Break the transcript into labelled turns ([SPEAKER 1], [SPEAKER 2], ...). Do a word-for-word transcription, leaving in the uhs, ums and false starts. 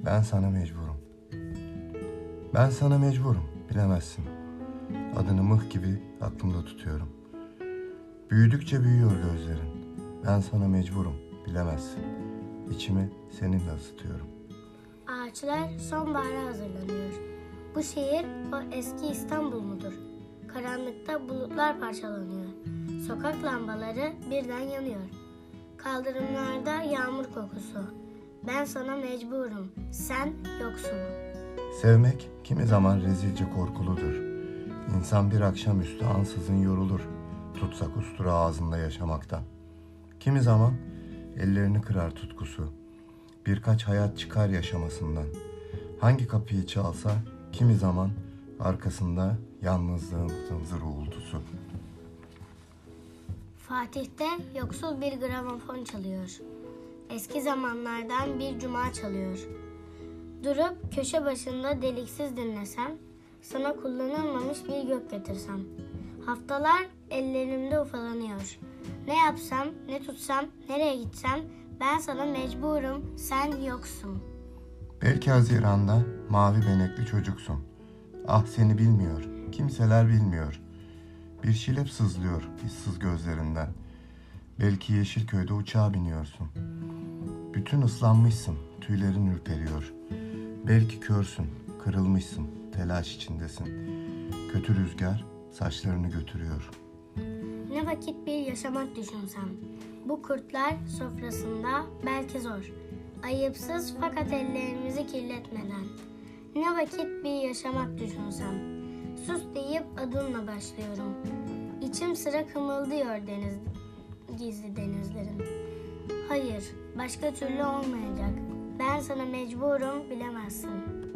[SPEAKER 1] Ben sana mecburum. Ben sana mecburum, bilemezsin. Adını mıh gibi aklımda tutuyorum. Büyüdükçe büyüyor gözlerin. Ben sana mecburum, bilemezsin. İçimi seninle ısıtıyorum.
[SPEAKER 2] Ağaçlar sonbahara hazırlanıyor. Bu şehir o eski İstanbul mudur? Karanlıkta bulutlar parçalanıyor. Sokak lambaları birden yanıyor. Kaldırımlarda yağmur kokusu. Ben sana mecburum, sen yoksun.
[SPEAKER 1] Sevmek kimi zaman rezilce korkuludur. İnsan bir akşamüstü ansızın yorulur, tutsak ustura ağzında yaşamaktan. Kimi zaman ellerini kırar tutkusu, birkaç hayat çıkar yaşamasından. Hangi kapıyı çalsa kimi zaman arkasında yalnızlığın zınzır uğultusu.
[SPEAKER 2] Fatih'te yoksul bir gramofon çalıyor. Eski zamanlardan bir cuma çalıyor. Durup köşe başında deliksiz dinlesem, sana kullanılmamış bir gök getirsem. Haftalar ellerimde ufalanıyor. Ne yapsam, ne tutsam, nereye gitsem, ben sana mecburum, sen yoksun.
[SPEAKER 1] Belki Haziran'da mavi benekli çocuksun. Ah seni bilmiyor, kimseler bilmiyor. Bir şilep sızlıyor ıssız gözlerinden. Belki Yeşilköy'de uçağa biniyorsun. Bütün ıslanmışsın, tüylerin ürperiyor. Belki körsün, kırılmışsın, telaş içindesin. Kötü rüzgar saçlarını götürüyor.
[SPEAKER 2] Ne vakit bir yaşamak düşünsem. Bu kurtlar sofrasında belki zor. Ayıpsız fakat ellerimizi kirletmeden. Ne vakit bir yaşamak düşünsem. Sus deyip adınla başlıyorum. İçim sıra kımıldıyor deniz, gizli denizlerin. Hayır, başka türlü olmayacak. Ben sana mecburum, bilemezsin.